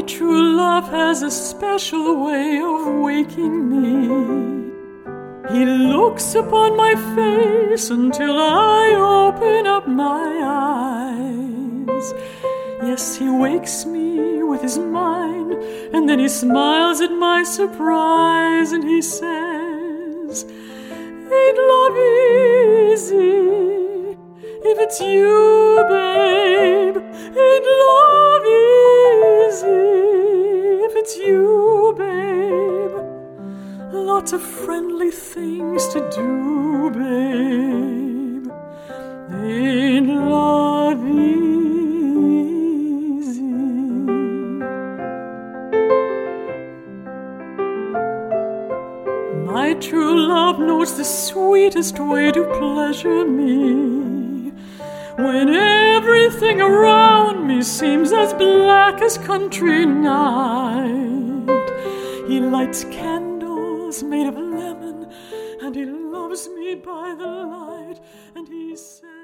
true love has a special way of waking me. He looks upon my face until I open up my eyes. Yes, he wakes me with his mind, and then he smiles at my surprise, and he says, "Ain't love easy? If it's you, babe, ain't love easy? If it's you, babe, lots of friendly things to do, babe, ain't love easy?" My true love knows the sweetest way to pleasure me. When everything around me seems as black as country night, he lights candles made of lemon, and he loves me by the light, and he says,